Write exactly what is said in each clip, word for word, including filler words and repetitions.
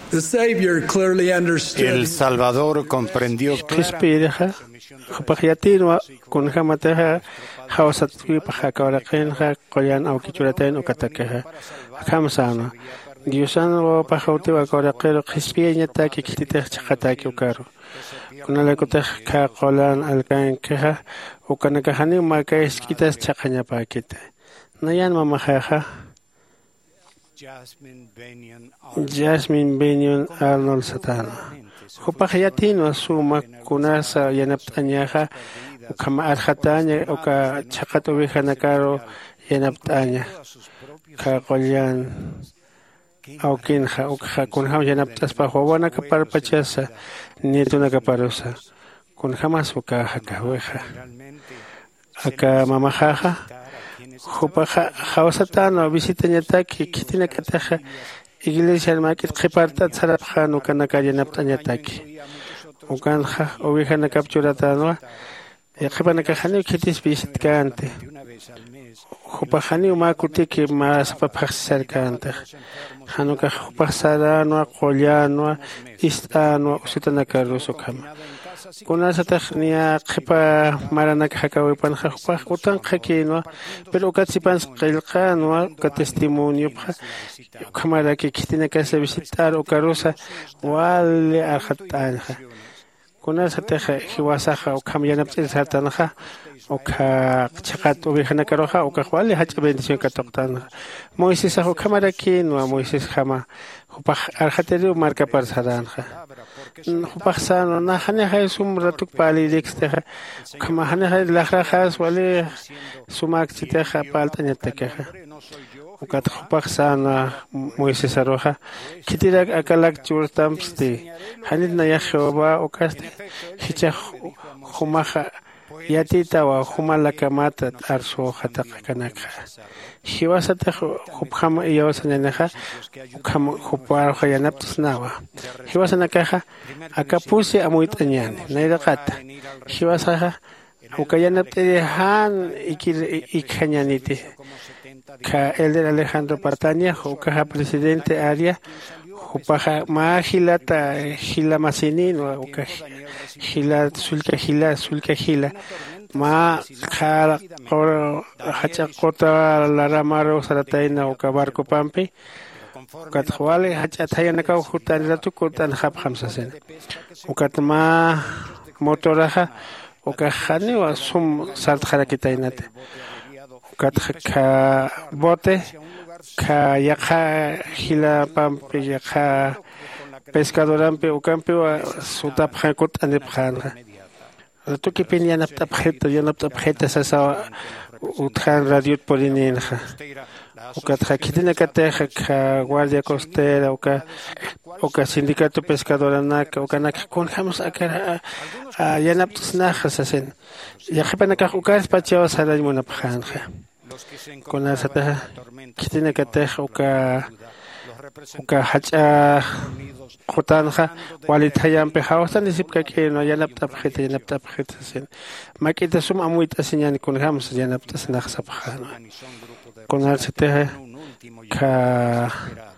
The Savior clearly El understood Salvador comprendió Qispiriqa qhapaqyatinwa kunhamateqa hawsatwipaqa kawraqinqa qoyan awkichuratayn ukatakeqa kamsana Diosano pajawtiwa kawraqiro qispiyañataki ktitej chaqataki ukaru kunalakutej ka qolan alkankeqa ukanakajani makayskitas chaqañapakita nayan mamajaja Jasmine Benyon Arnold Satana. Hupajayatino suma kunasa yanaptañaja ukama arjataña uka chaqat ubijanakaro yanaptaña ka qollan aukinja ukja kunja yanaptaspa huwana kaparpachasa nietuna kaparusa kunjamas uka hakaweja aka mamajaja Jupaja Hausatano visitañataki kitinakataja iglesia makit qiparta tsarapjano kanakaya naptañataki ukanja ubijana capturatanwa qipanakajani kitis visitkante Jupajani umakutiki mas papajsarkante hanuka jupajsaranwa qollanwa istanwa usitanakaruso kama Kunasataq niya qipa maranaka hakawipan haqpaq utanqa kinwa pero ukatsipan qillqanwa uka testimonio pha kamaraki kitinakasa visitar ukarusa wali arhatanja kunasataq hiwasaqa ukamyanaptsisatanja uka chaqat ubihanakaroja uka wali hacha bendición katoqtanja Moisés ukamarakinwa Moisés jama upaq arhateru marca parsaranja Hupaqsano nahane hay sum ratuk pali dexteja kama hane hay lahrajas wali sumak chiteja paltañatakeja ukat hupaqsana Moisés aroja kitirak akalak churtamsti hanit na yahova ukaste hicha humaja yatita wa humalaka arso hataqa kanaka hiwasata hupjama iyawasananaja ukam huparja yanaptisnawa hiwasanakaja akapusi amuitañani nairaqata hiwasaja ukayanaptihan ikir ikhañaniti ka Elder Alejandro Partaña ukaja presidente área upaja ma hilata hila masinin uka hila sulka hila sulka hila ma khara qor hacha qota la ramaro sarataina uka barco pampi ukat khwale hacha thayana ka hutan ratu kutan khap khamsasen ukat ma motoraja uka khani wa sum sart kharakitainate ukat kha bote ka yaqa hila pampi yaqa pescadorampe ukampe wa sutapja kutanepjanja Tuki pin yanaptapjeta yanaptapjeta sasa utjan radio polininja ukatja kitinakateja ka guardia costera uka uka sindicato pescadoranaka ukanaka kunjamos akara yanaptusnaja sasen yaqipanaka ukas pachawa salaymunapjanja kunasata kitinakateja uka uka hacha Khotanja walitayampe hawsan disipka que no yanaptapjeta yanaptapjeta sen makita sum amuita señani kunjamos yanaptas naxapjana kunalsete ka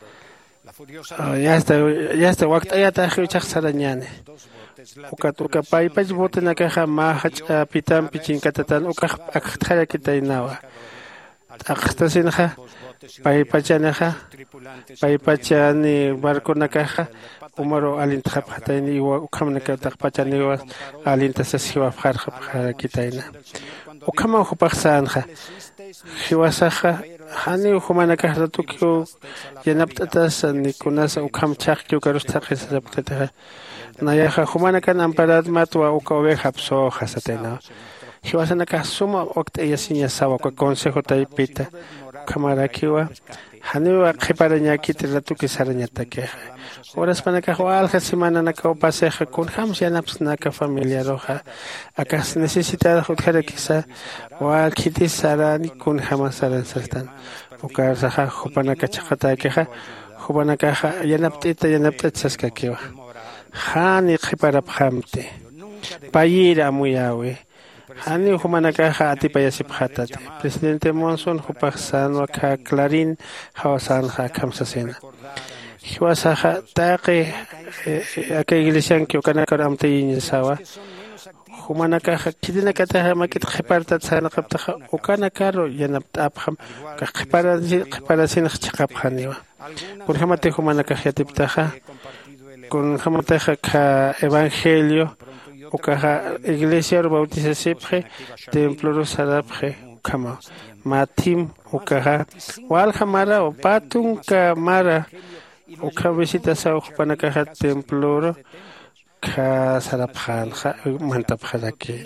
ya está ya está waqta ya ta khichaqsarañani uka uka paypach botena kaja ma hacha pitam pichinkatatan uka akhtara kitainawa aqtasinja paypachanaja paypachani barco nakaja umaro alintjapjataini wa ukamnaka taqpachani wa alintasasiwa farja kitaina ukama hupaqsanja hiwasaja hani humanaka ratukyo yanaptatas nikunasa ukam chaqkyo karustaqis raptata nayaja humanaka amparad matwa uka oveja pso hasatena hiwasanaka suma okta yasinya sawa ko consejo taipita kamarakiwa haniwa qiparaña kitiratu kisarañatake horas panaka alja semana naka paseja con hams yanaps naka familia roja acá necesita hutjara kisa wa kitisarani con hamasaran sartan uka saja hupanaka chaqatakeja hupanaka yanaptita yanaptatsaska kiwa hani qipara phamte payira muyawe Hani humanaka atipayasip hatate. Presidente Monson hupaksan waka Clarín hawasan ha kamsasena. hiwasaja taqi aka iglesia que ukana kar amta yinsawa humana kaja kidina kataja makit khiparta tsana qabtaja ukana karo yanapta abham ka khipara khipara sin chaqabhaniwa kun hamate humana kaja tiptaja kun hamate ka evangelio ukaja iglesia bautiza sipje templo sarapje kama matim ukaja wal hamara o patun kamara uka visita sa ukpana kaja templo ka sarapjan mantapjan aquí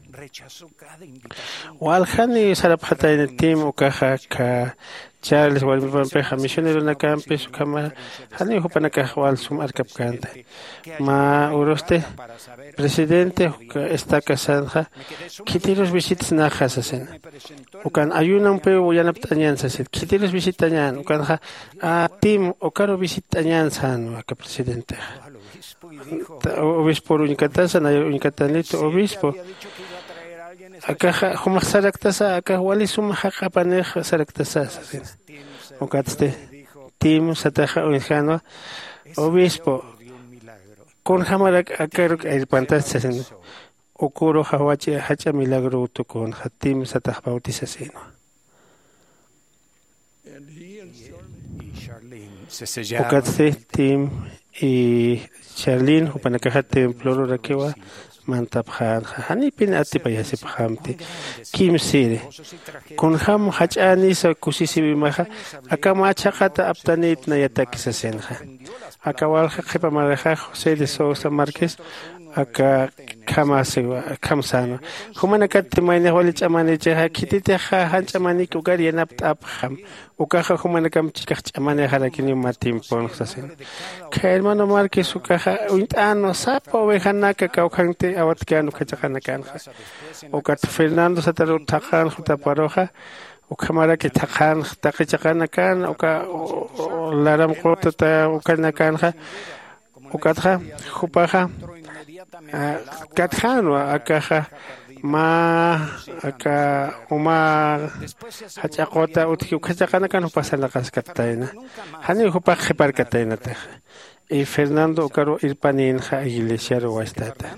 walhani sarapjata en el team ukaja ka Charles walpeja misionero na campus kama hani upana ka wal sumar kapkanta ma uroste presidente está casada kitiros visitas na hasasen ukan ayunan pe uyanap tanyan saset kitiros visitanyan ukan ha a team ukaro visitanyan san ka presidente obispo unikatasa na unikatanito obispo acá como saractasa acá wali suma haqapanej saractasa o catste tim sataja uljano obispo con hamara acá el pantasta okuro hawachi hacha milagro to con hatim satah bautización o catste tim y Charlene upanakaja templo rakewa mantapjan hani pin atipayasip hamte kim sire kun ham hachani sa kusisi bimaha akama chaqata aptanit na yatakisasenha akawal khipa maraja José de Sousa Márquez aka kamase kamsano humana kat mayne wali chamane cha kitite ha hanchamani kugar yanap apham ukaja humana kam chikach chamane harakini matim pon sasen hermano Márquez ukaja uintano sapo vejanaka kaukante awatkianu kachakana kanja ukat Fernando Sataro takan juta paroja ukamara que takan takichakana kan uka laram kota ukana kanja ukatja jupaja katjano akaja ma aka uma hachaqota utki ukachakana kan pasala kaskataina hani jupa khepar kataina ta y Fernando Caro Irpanin ja iglesia roastata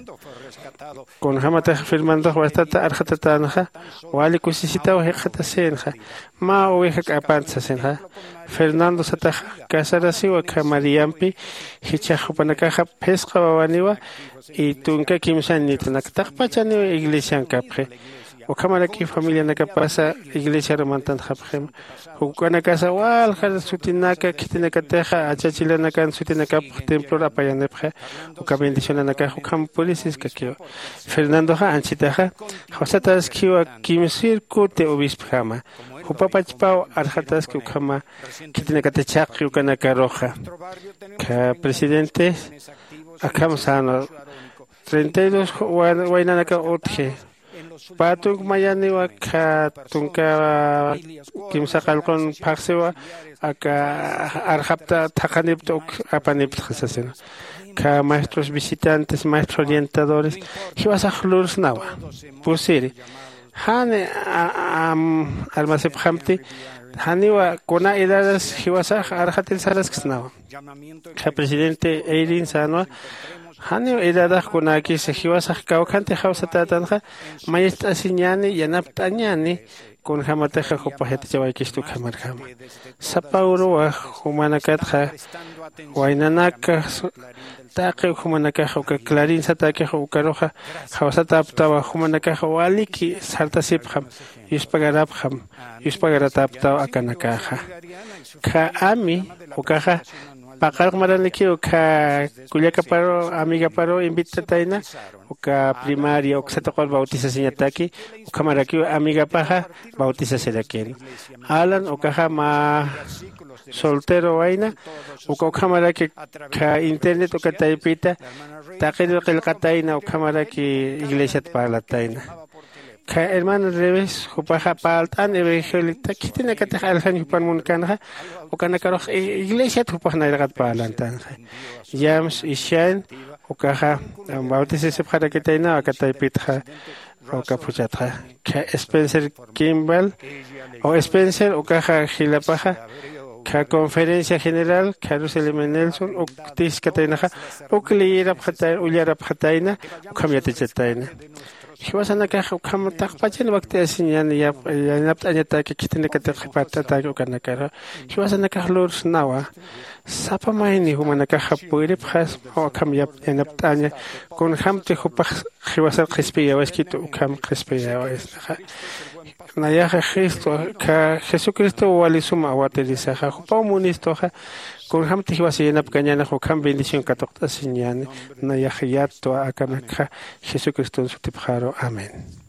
con hamata Fernando roastata arhatata ja wali kusisita o hekata senja ma o hek apanza senja Fernando sata casarasi o kamariampi hicha panakaja pesca waniwa y tunka kimsan nitnak takpachani iglesia kapje o kamara ki familia naka pasa iglesia romantan japjem ukana casa wal hal sutinaka kitinaka teja achachilana kan sutinaka templo apayanepje o ka bendición naka ukam policies kakio Fernando ha anchitaja hosatas kiwa kimsir kote obispama upapachpao arhatas ki ukama kitinaka techaqi ukana roja ka presidente akamsano treinta y dos wainanaka otje Patung mayani wa ka tunka kimsa kalkon paksewa aka arhapta takanipto apanipto hasasen ka maestros visitantes maestros orientadores hiwasa khulurs nawa pusiri hane am almasep hamti haniwa kona edades hiwasa arhatil saras kisnawa ka presidente Eirin Sanwa hani edada kuna ki se hiwasa kaukante hausa tatanja maestra siñani yanaptañani kun hamata khopahete chawai kistu khamar kham sapauro wa humana katha wainanaka taqe humana ka hoka clarin satake hokaroja hausa taptawa humana ka waliki sarta sipkham yuspagarap kham yuspagarapta akanaka ka ami hokaja Pakar marani o ka kuliaka paro amiga paro invita taina o ka primaria o sa tokol bautiza sinyataki o ka maraki amiga paja bautiza selaken alan o ka ma soltero waina o ka maraki ka internet o ka taipita takido kil kataina o ka maraki iglesia palataina ka hermano revés jupaja paltan evangelista kitina kata alhan jupan munkanja o kana karo iglesia jupajna iragat palantan James Ishan o kaja bautiza se para que taina akata pitja o kapuchatra ka Spencer Kimball o Spencer o kaja hilapaja ka conferencia general Jerusalén Nelson uk tiskatainaja uk lirap khatay ulyarap khatayna ukamyate chatayna hiwasanaka ukam taqpachil waqti asinyan yap yanap anyata kikitina kata khipata ta ukanaka hiwasanaka lurs nawa sapa maini humanaka hapuire phas ukam yap yanap tanya kun hamte khupakh hiwasal khispiya waskito ukam khispiya wasnaha Nayaja Cristo, que Jesucristo wali suma awateliza, jupa munisto ha, con hamti hiwasiyenap kañana hukam bendición katokta sinyane, nayaja yato akanaka Jesucristo en su tipjaro. Amén.